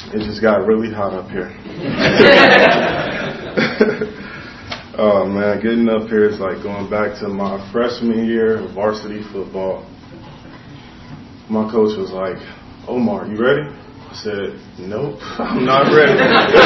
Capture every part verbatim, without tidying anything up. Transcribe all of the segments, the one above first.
It just got really hot up here. Oh man, getting up here is like going back to my freshman year of varsity football. My coach was like, "Omar, you ready?" I said, "Nope, I'm not ready."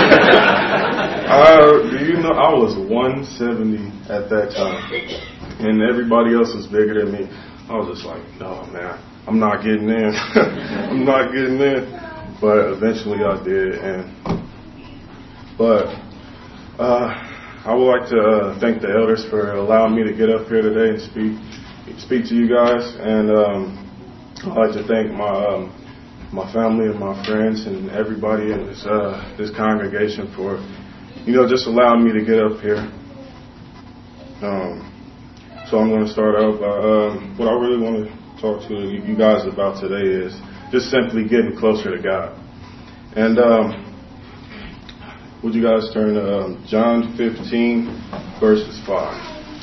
uh, do you know I was one seventy at that time, and everybody else was bigger than me. I was just like, "No, man, I'm not getting in. I'm not getting in." But eventually I did, and but uh, I would like to uh, thank the elders for allowing me to get up here today and speak speak to you guys, and um, I'd like to thank my um, my family and my friends and everybody in this uh, this congregation for you know just allowing me to get up here. Um, so I'm going to start out by um, what I really want to talk to you guys about today is just simply getting closer to God. And um, would you guys turn to um, John fifteen, verses five.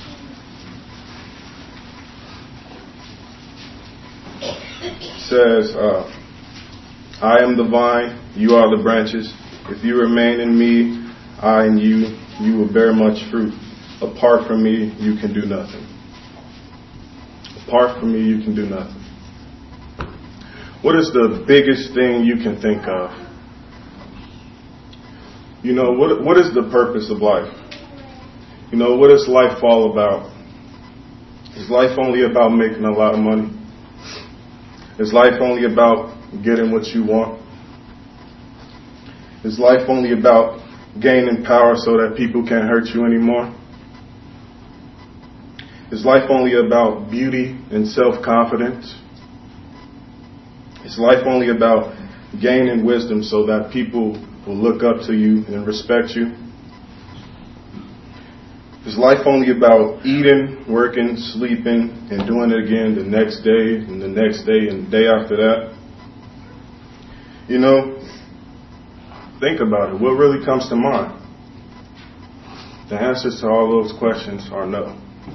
It says, uh, I am the vine, you are the branches. If you remain in me, I in you, you will bear much fruit. Apart from me, you can do nothing. Apart from me, you can do nothing. What is the biggest thing you can think of? You know, what what is the purpose of life? You know, what is life all about? Is life only about making a lot of money? Is life only about getting what you want? Is life only about gaining power so that people can't hurt you anymore? Is life only about beauty and self-confidence? Is life only about gaining wisdom so that people will look up to you and respect you? Is life only about eating, working, sleeping, and doing it again the next day and the next day and the day after that? You know, think about it. What really comes to mind? The answers to all those questions are no.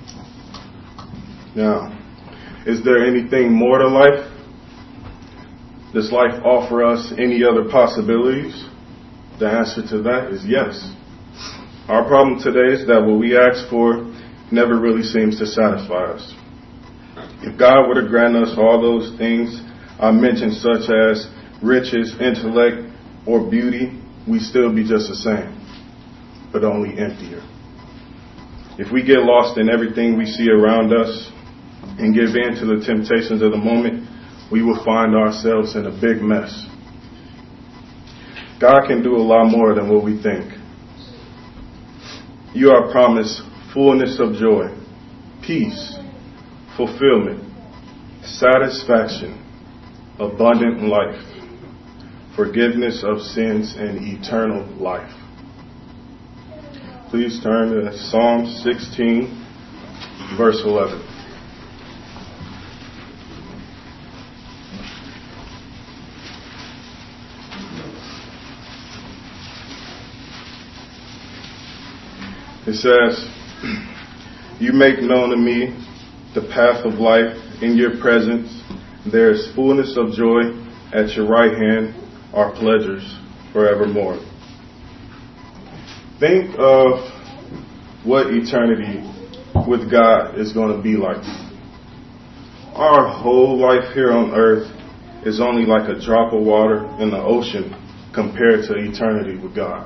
Now, is there anything more to life? Does life offer us any other possibilities? The answer to that is yes. Our problem today is that what we ask for never really seems to satisfy us. If God were to grant us all those things I mentioned, such as riches, intellect, or beauty, we'd still be just the same, but only emptier. If we get lost in everything we see around us and give in to the temptations of the moment, we will find ourselves in a big mess. God can do a lot more than what we think. You are promised fullness of joy, peace, fulfillment, satisfaction, abundant life, forgiveness of sins, and eternal life. Please turn to Psalm sixteen, verse eleven. It says, you make known to me the path of life. In your presence there is fullness of joy. At your right hand are pleasures forevermore. Think of what eternity with God is going to be like. Our whole life here on earth is only like a drop of water in the ocean compared to eternity with God.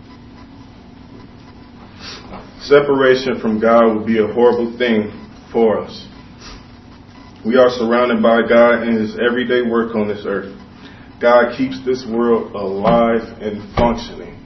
Separation from God would be a horrible thing for us. We are surrounded by God in His everyday work on this earth. God keeps this world alive and functioning.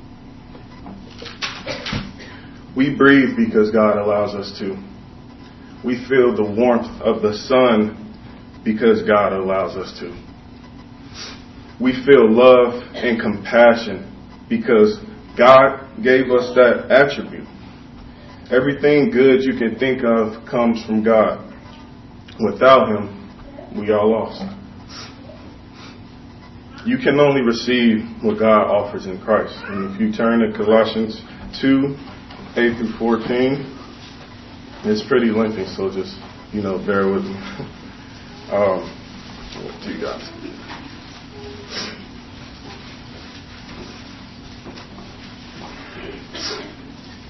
We breathe because God allows us to. We feel the warmth of the sun because God allows us to. We feel love and compassion because God gave us that attribute. Everything good you can think of comes from God. Without Him, we are lost. You can only receive what God offers in Christ. And if you turn to Colossians two, eight through fourteen, it's pretty lengthy, so just, you know, bear with me. um, what do you guys?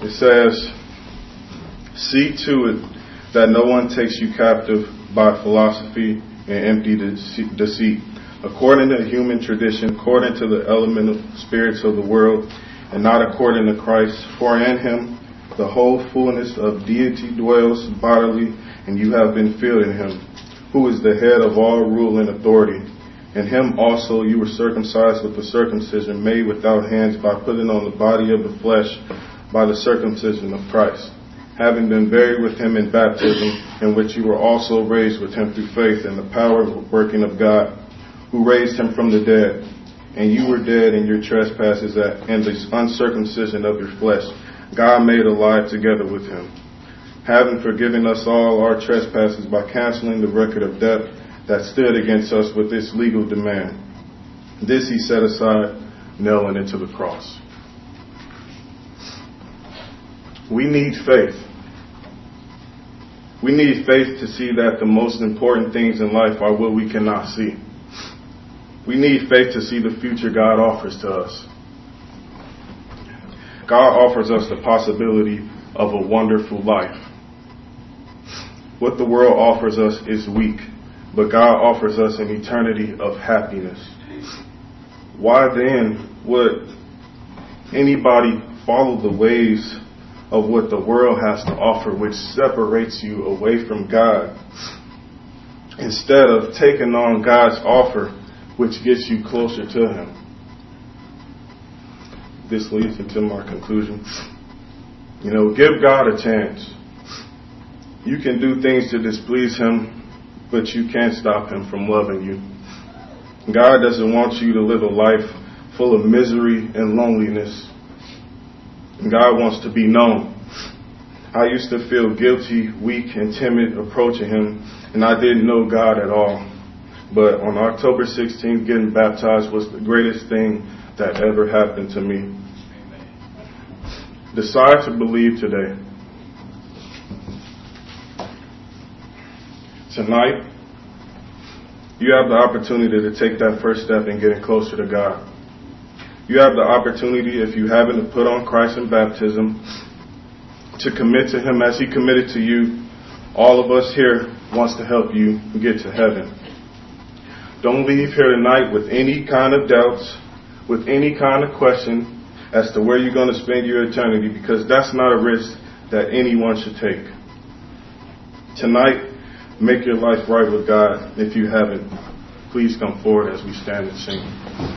It says, "See to it that no one takes you captive by philosophy and empty deceit, according to human tradition, according to the elemental spirits of the world, and not according to Christ. For in him the whole fullness of deity dwells bodily, and you have been filled in him, who is the head of all rule and authority. In him also you were circumcised with the circumcision made without hands, by putting on the body of the flesh by the circumcision of Christ, having been buried with him in baptism, in which you were also raised with him through faith in the power of working of God, who raised him from the dead. And you were dead in your trespasses and the uncircumcision of your flesh. God made alive together with him, having forgiven us all our trespasses by canceling the record of debt that stood against us with its legal demand. This he set aside, nailing it to the cross." We need faith. We need faith to see that the most important things in life are what we cannot see. We need faith to see the future God offers to us. God offers us the possibility of a wonderful life. What the world offers us is weak, but God offers us an eternity of happiness. Why then would anybody follow the ways of what the world has to offer, which separates you away from God, instead of taking on God's offer, which gets you closer to him? This leads into my conclusion. You know, give God a chance. You can do things to displease him, but you can't stop him from loving you. God doesn't want you to live a life full of misery and loneliness. God wants to be known. I used to feel guilty, weak, and timid approaching him, and I didn't know God at all. But on October sixteenth, getting baptized was the greatest thing that ever happened to me. Decide to believe today. Tonight, you have the opportunity to take that first step in getting closer to God. You have the opportunity, if you haven't, to put on Christ in baptism, to commit to him as he committed to you. All of us here wants to help you get to heaven. Don't leave here tonight with any kind of doubts, with any kind of question as to where you're going to spend your eternity, because that's not a risk that anyone should take. Tonight, make your life right with God. If you haven't, please come forward as we stand and sing.